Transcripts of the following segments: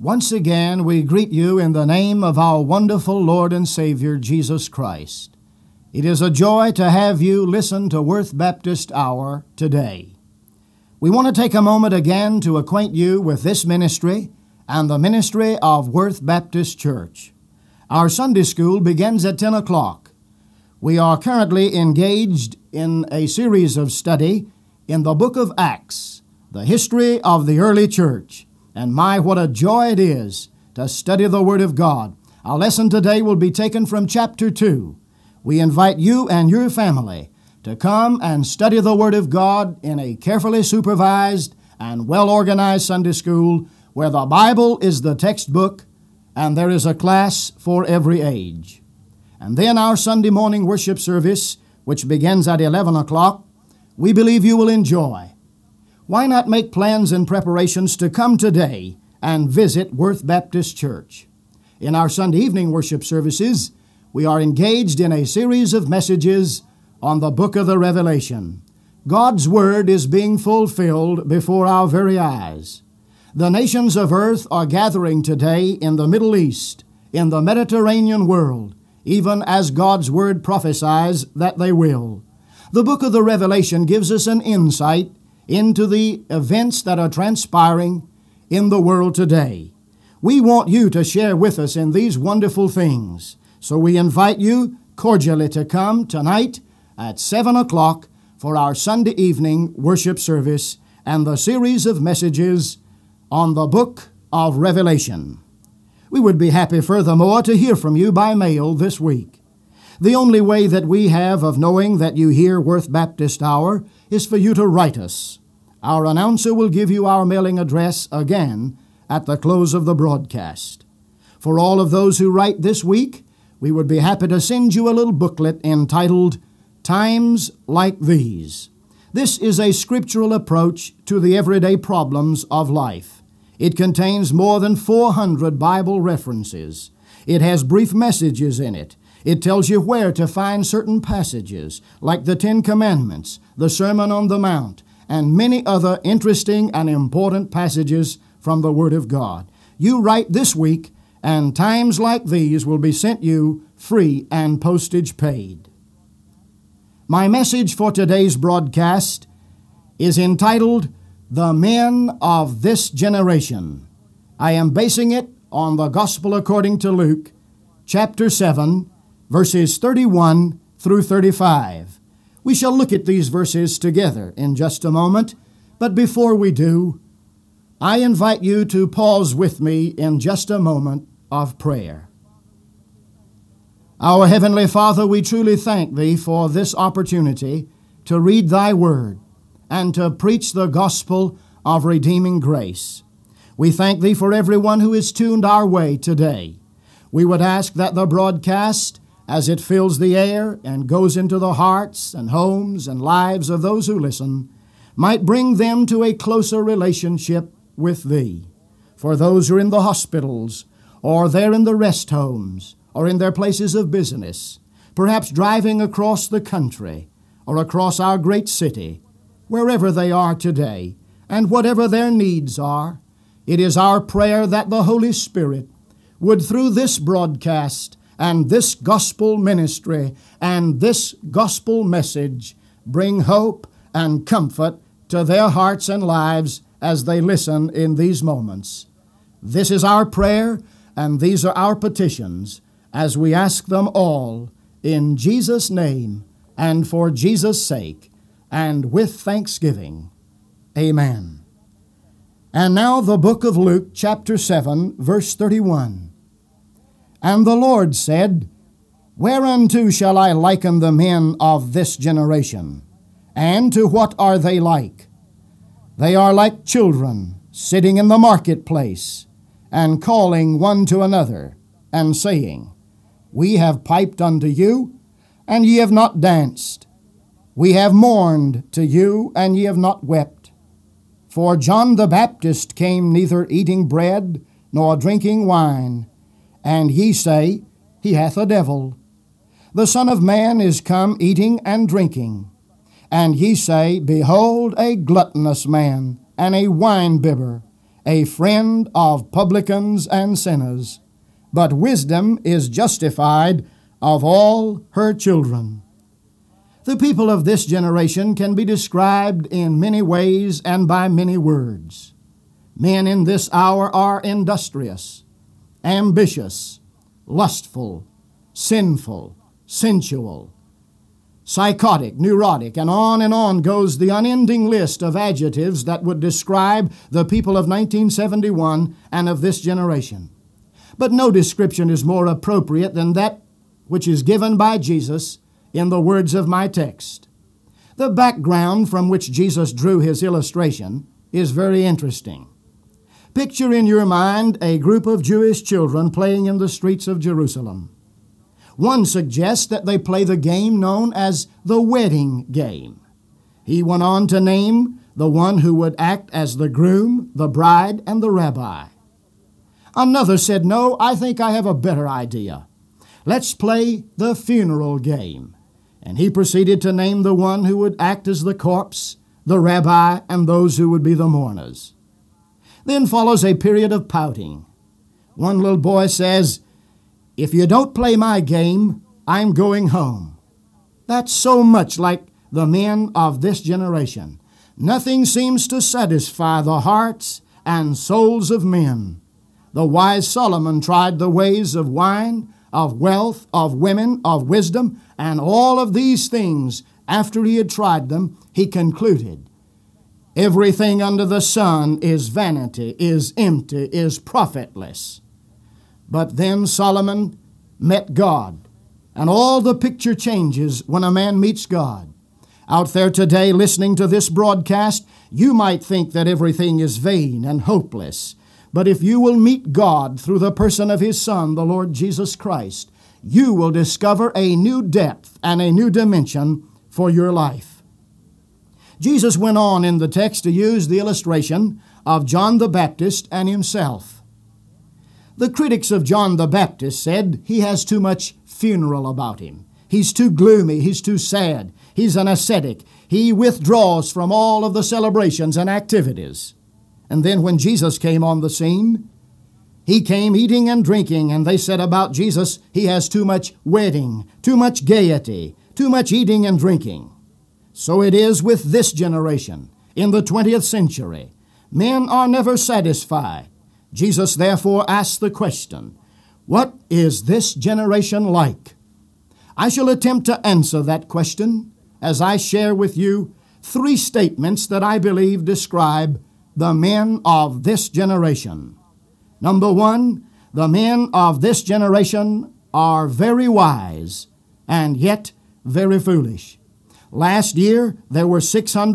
Once again, we greet you in the name of our wonderful Lord and Savior, Jesus Christ. It is a joy to have you listen to Worth Baptist Hour today. We want to take a moment again to acquaint you with this ministry and the ministry of Worth Baptist Church. Our Sunday school begins at 10 o'clock. We are currently engaged in a series of study in the book of Acts, the history of the early church. And my, what a joy it is to study the Word of God. Our lesson today will be taken from chapter 2. We invite you and your family to come and study the Word of God in a carefully supervised and well-organized Sunday school where the Bible is the textbook and there is a class for every age. And then our Sunday morning worship service, which begins at 11 o'clock, we believe you will enjoy. Why not make plans and preparations to come today and visit Worth Baptist Church? In our Sunday evening worship services, we are engaged in a series of messages on the book of the Revelation. God's Word is being fulfilled before our very eyes. The nations of earth are gathering today in the Middle East, in the Mediterranean world, even as God's Word prophesies that they will. The book of the Revelation gives us an insight into the events that are transpiring in the world today. We want you to share with us in these wonderful things. So we invite you cordially to come tonight at 7 o'clock for our Sunday evening worship service and the series of messages on the book of Revelation. We would be happy furthermore to hear from you by mail this week. The only way that we have of knowing that you hear Worth Baptist Hour is for you to write us. Our announcer will give you our mailing address again at the close of the broadcast. For all of those who write this week, we would be happy to send you a little booklet entitled Times Like These. This is a scriptural approach to the everyday problems of life. It contains more than 400 Bible references. It has brief messages in it. It tells you where to find certain passages, like the Ten Commandments, the Sermon on the Mount, and many other interesting and important passages from the Word of God. You write this week, and times like these will be sent you free and postage paid. My message for today's broadcast is entitled, The Men of This Generation. I am basing it on the Gospel according to Luke, chapter 7, verses 31 through 35. We shall look at these verses together in just a moment, but before we do, I invite you to pause with me in just a moment of prayer. Our Heavenly Father, we truly thank Thee for this opportunity to read Thy Word and to preach the gospel of redeeming grace. We thank Thee for everyone who is tuned our way today. We would ask that the broadcast, as it fills the air and goes into the hearts and homes and lives of those who listen, might bring them to a closer relationship with Thee. For those who are in the hospitals, or they're in the rest homes, or in their places of business, perhaps driving across the country, or across our great city, wherever they are today, and whatever their needs are, it is our prayer that the Holy Spirit would, through this broadcast and this gospel ministry and this gospel message, bring hope and comfort to their hearts and lives as they listen in these moments. This is our prayer, and these are our petitions, as we ask them all in Jesus' name and for Jesus' sake, and with thanksgiving. Amen. And now the book of Luke, chapter 7, verse 31. And the Lord said, Whereunto shall I liken the men of this generation? And to what are they like? They are like children sitting in the marketplace, and calling one to another, and saying, We have piped unto you, and ye have not danced. We have mourned to you, and ye have not wept. For John the Baptist came neither eating bread nor drinking wine, and ye say, He hath a devil. The Son of Man is come eating and drinking. And ye say, Behold, a gluttonous man, and a wine-bibber, a friend of publicans and sinners, but wisdom is justified of all her children. The people of this generation can be described in many ways and by many words. Men in this hour are industrious, ambitious, lustful, sinful, sensual, psychotic, neurotic, and on goes the unending list of adjectives that would describe the people of 1971 and of this generation. But no description is more appropriate than that which is given by Jesus in the words of my text. The background from which Jesus drew his illustration is very interesting. Picture in your mind a group of Jewish children playing in the streets of Jerusalem. One suggests that they play the game known as the wedding game. He went on to name the one who would act as the groom, the bride, and the rabbi. Another said, "No, I think I have a better idea. Let's play the funeral game." And he proceeded to name the one who would act as the corpse, the rabbi, and those who would be the mourners. Then follows a period of pouting. One little boy says, "If you don't play my game, I'm going home." That's so much like the men of this generation. Nothing seems to satisfy the hearts and souls of men. The wise Solomon tried the ways of wine, of wealth, of women, of wisdom, and all of these things. After he had tried them, he concluded, everything under the sun is vanity, is empty, is profitless. But then Solomon met God, and all the picture changes when a man meets God. Out there today listening to this broadcast, you might think that everything is vain and hopeless. But if you will meet God through the person of His Son, the Lord Jesus Christ, you will discover a new depth and a new dimension for your life. Jesus went on in the text to use the illustration of John the Baptist and himself. The critics of John the Baptist said he has too much funeral about him. He's too gloomy. He's too sad. He's an ascetic. He withdraws from all of the celebrations and activities. And then when Jesus came on the scene, He came eating and drinking, and they said about Jesus, he has too much wedding, too much gaiety, too much eating and drinking. So it is with this generation in the 20th century. Men are never satisfied. Jesus therefore asked the question, what is this generation like? I shall attempt to answer that question as I share with you 3 statements that I believe describe the men of this generation. Number 1, the men of this generation are very wise and yet very foolish. Last year, there were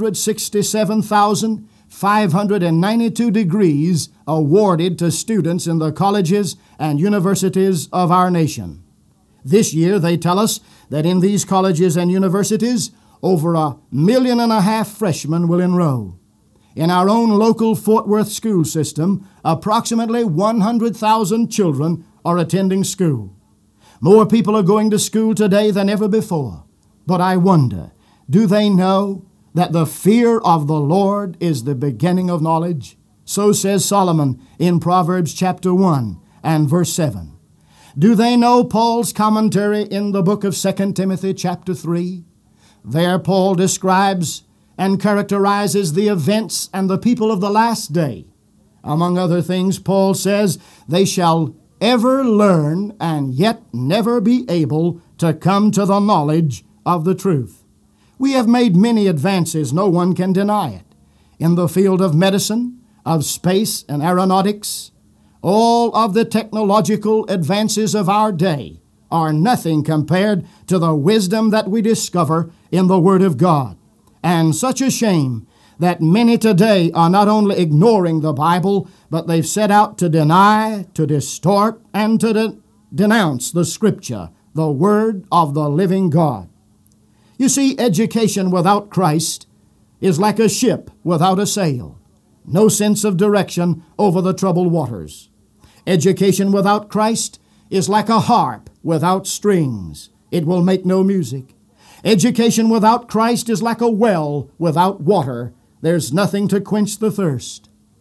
667,592 degrees awarded to students in the colleges and universities of our nation. This year, they tell us that in these colleges and universities, over 1.5 million freshmen will enroll. In our own local Fort Worth school system, approximately 100,000 children are attending school. More people are going to school today than ever before. But I wonder, do they know that the fear of the Lord is the beginning of knowledge? So says Solomon in Proverbs chapter 1 and verse 7. Do they know Paul's commentary in the book of 2 Timothy chapter 3? There Paul describes and characterizes the events and the people of the last day. Among other things, Paul says, they shall ever learn and yet never be able to come to the knowledge of the truth. We have made many advances, no one can deny it, in the field of medicine, of space and aeronautics. All of the technological advances of our day are nothing compared to the wisdom that we discover in the Word of God. And such a shame that many today are not only ignoring the Bible, but they've set out to deny, to distort, and to denounce the Scripture, the Word of the living God. You see, education without Christ is like a ship without a sail, no sense of direction over the troubled waters. Education without Christ is like a harp without strings. It will make no music. Education without Christ is like a well without water. There's nothing to quench the thirst.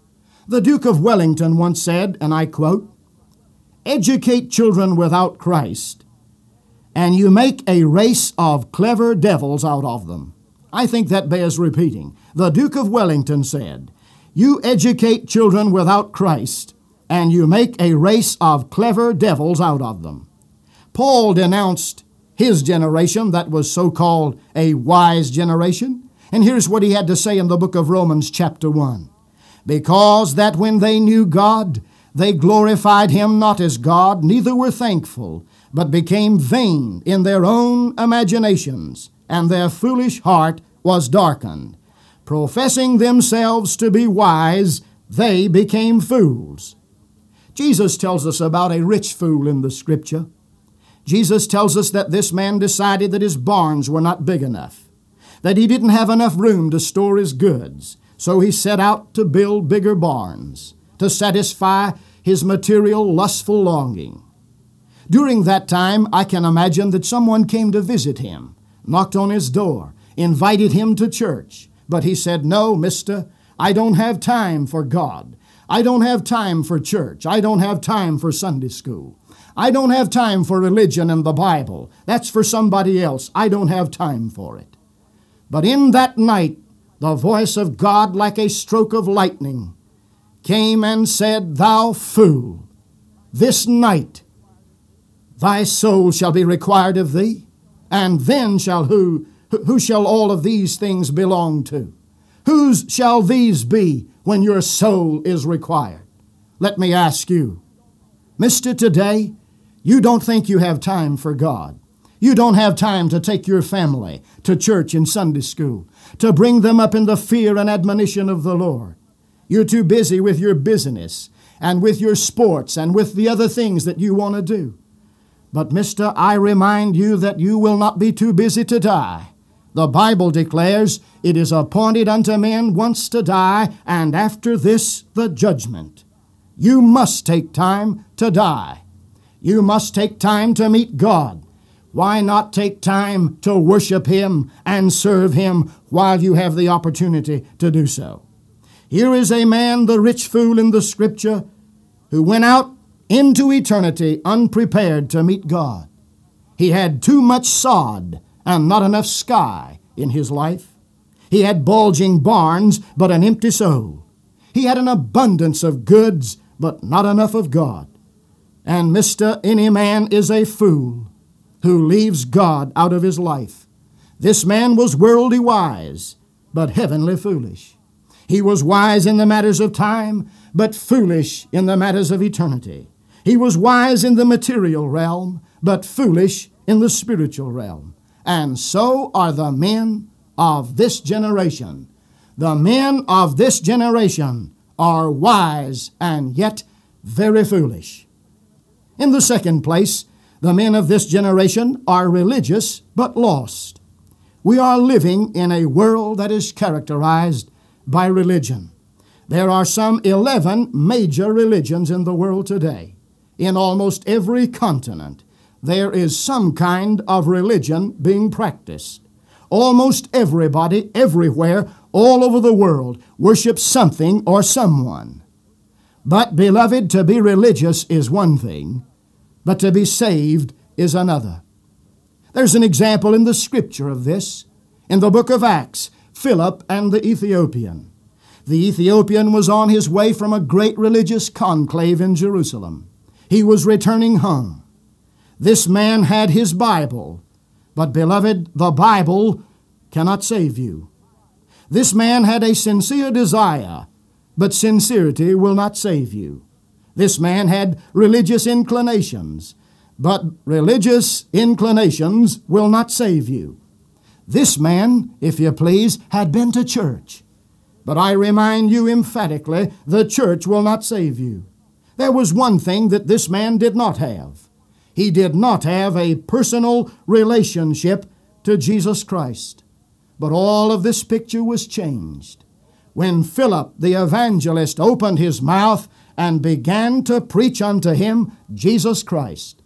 The Duke of Wellington once said, and I quote, "Educate children without Christ, and you make a race of clever devils out of them." I think that bears repeating. The Duke of Wellington said, "You educate children without Christ, and you make a race of clever devils out of them." Paul denounced his generation that was so-called a wise generation. And here's what he had to say in the book of Romans chapter 1. "Because that when they knew God, they glorified him not as God, neither were thankful, but became vain in their own imaginations, and their foolish heart was darkened. Professing themselves to be wise, they became fools." Jesus tells us about a rich fool in the Scripture. Jesus tells us that this man decided that his barns were not big enough, that he didn't have enough room to store his goods, so he set out to build bigger barns to satisfy his material lustful longing. During that time, I can imagine that someone came to visit him, knocked on his door, invited him to church, but he said, "No, mister, I don't have time for God. I don't have time for church. I don't have time for Sunday school. I don't have time for religion and the Bible. That's for somebody else. I don't have time for it." But in that night, the voice of God, like a stroke of lightning, came and said, "Thou fool, this night thy soul shall be required of thee, and then shall who shall all of these things belong to? Whose shall these be when your soul is required?" Let me ask you, mister, today, you don't think you have time for God. You don't have time to take your family to church and Sunday school, to bring them up in the fear and admonition of the Lord. You're too busy with your business and with your sports and with the other things that you want to do. But, mister, I remind you that you will not be too busy to die. The Bible declares it is appointed unto men once to die, and after this the judgment. You must take time to die. You must take time to meet God. Why not take time to worship Him and serve Him while you have the opportunity to do so? Here is a man, the rich fool in the Scripture, who went out into eternity unprepared to meet God. He had too much sod and not enough sky in his life. He had bulging barns, but an empty soul. He had an abundance of goods, but not enough of God. And mister, any man is a fool who leaves God out of his life. This man was worldly wise, but heavenly foolish. He was wise in the matters of time, but foolish in the matters of eternity. He was wise in the material realm, but foolish in the spiritual realm. And so are the men of this generation. The men of this generation are wise and yet very foolish. In the second place, the men of this generation are religious but lost. We are living in a world that is characterized by religion. There are some 11 major religions in the world today. In almost every continent, there is some kind of religion being practiced. Almost everybody, everywhere, all over the world, worships something or someone. But, beloved, to be religious is one thing, but to be saved is another. There's an example in the Scripture of this. In the book of Acts, Philip and the Ethiopian. The Ethiopian was on his way from a great religious conclave in Jerusalem. He was returning home. This man had his Bible, but, beloved, the Bible cannot save you. This man had a sincere desire, but sincerity will not save you. This man had religious inclinations, but religious inclinations will not save you. This man, if you please, had been to church, but I remind you emphatically, the church will not save you. There was one thing that this man did not have. He did not have a personal relationship to Jesus Christ. But all of this picture was changed when Philip the evangelist opened his mouth and began to preach unto him Jesus Christ.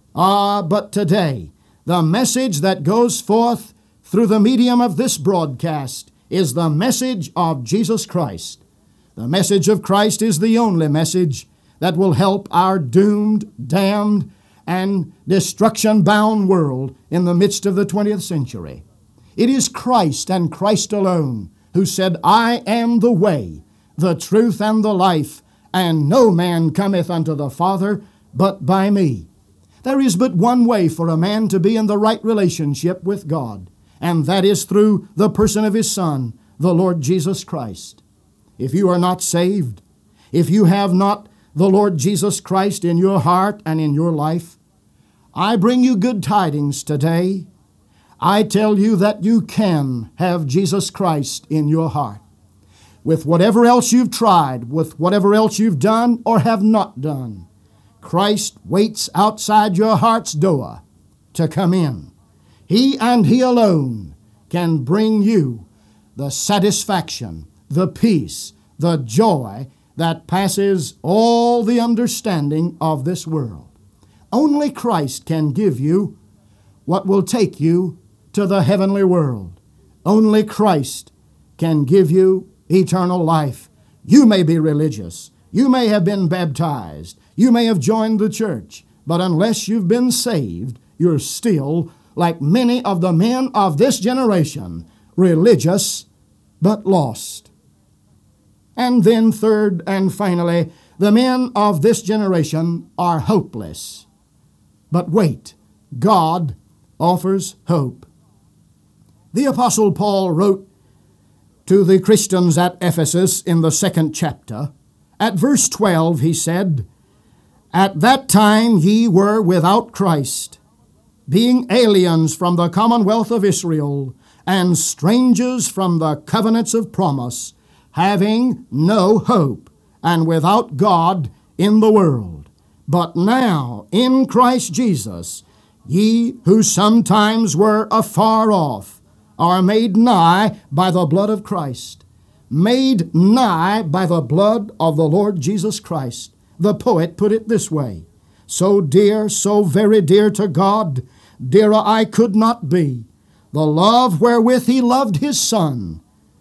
But today, the message that goes forth through the medium of this broadcast is the message of Jesus Christ. The message of Christ is the only message that will help our doomed, damned, and destruction-bound world in the midst of the 20th century. It is Christ and Christ alone who said, "I am the way, the truth, and the life, and no man cometh unto the Father but by me." There is but one way for a man to be in the right relationship with God, and that is through the person of His Son, the Lord Jesus Christ. If you are not saved, if you have not the Lord Jesus Christ in your heart and in your life, I bring you good tidings today. I tell you that you can have Jesus Christ in your heart. With whatever else you've tried, with whatever else you've done or have not done, Christ waits outside your heart's door to come in. He and He alone can bring you the satisfaction, the peace, the joy that passes all the understanding of this world. Only Christ can give you what will take you to the heavenly world. Only Christ can give you eternal life. You may be religious. You may have been baptized. You may have joined the church. But unless you've been saved, you're still, like many of the men of this generation, religious but lost. And then third and finally, the men of this generation are hopeless. But wait, God offers hope. The Apostle Paul wrote to the Christians at Ephesus in the 2nd chapter. At verse 12 he said, "At that time ye were without Christ, being aliens from the commonwealth of Israel, and strangers from the covenants of promise, having no hope, and without God in the world. But now in Christ Jesus, ye who sometimes were afar off, are made nigh by the blood of Christ." Made nigh by the blood of the Lord Jesus Christ. The poet put it this way: "So dear, so very dear to God, dearer I could not be. The love wherewith He loved His Son,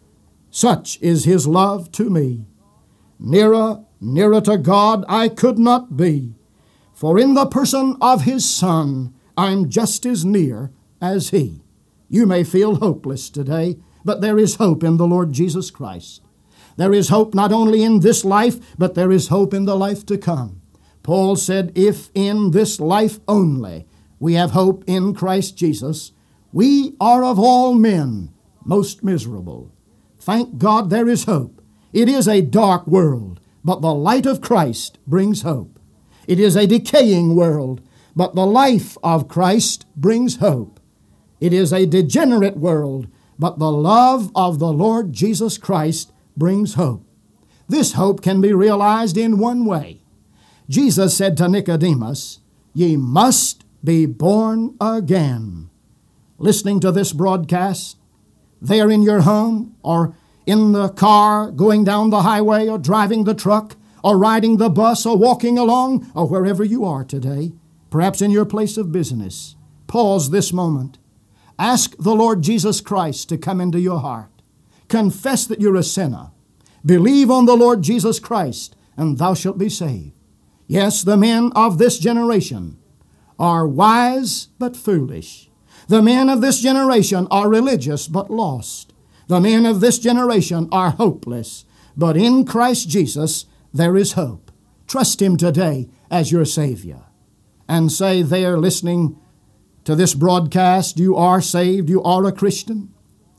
such is His love to me. Nearer, nearer to God I could not be, for in the person of His Son I'm just as near as He." You may feel hopeless today, but there is hope in the Lord Jesus Christ. There is hope not only in this life, but there is hope in the life to come. Paul said, "If in this life only we have hope in Christ Jesus, we are of all men most miserable." Thank God there is hope. It is a dark world, but the light of Christ brings hope. It is a decaying world, but the life of Christ brings hope. It is a degenerate world, but the love of the Lord Jesus Christ brings hope. This hope can be realized in one way. Jesus said to Nicodemus, "Ye must be born again." Listening to this broadcast, there in your home, or in the car, going down the highway, or driving the truck, or riding the bus, or walking along, or wherever you are today, perhaps in your place of business, pause this moment. Ask the Lord Jesus Christ to come into your heart. Confess that you're a sinner. Believe on the Lord Jesus Christ, and thou shalt be saved. Yes, the men of this generation are wise but foolish. The men of this generation are religious but lost. The men of this generation are hopeless. But in Christ Jesus there is hope. Trust Him today as your Savior. And say there, listening to this broadcast, you are saved, you are a Christian.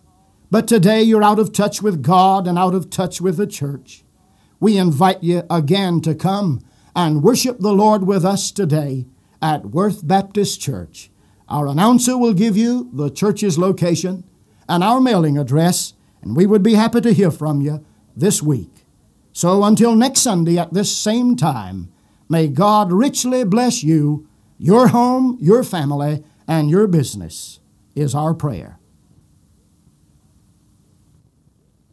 But today you're out of touch with God and out of touch with the church. We invite you again to come and worship the Lord with us today at Worth Baptist Church. Our announcer will give you the church's location and our mailing address, and we would be happy to hear from you this week. So until next Sunday at this same time, may God richly bless you, your home, your family, and your business is our prayer.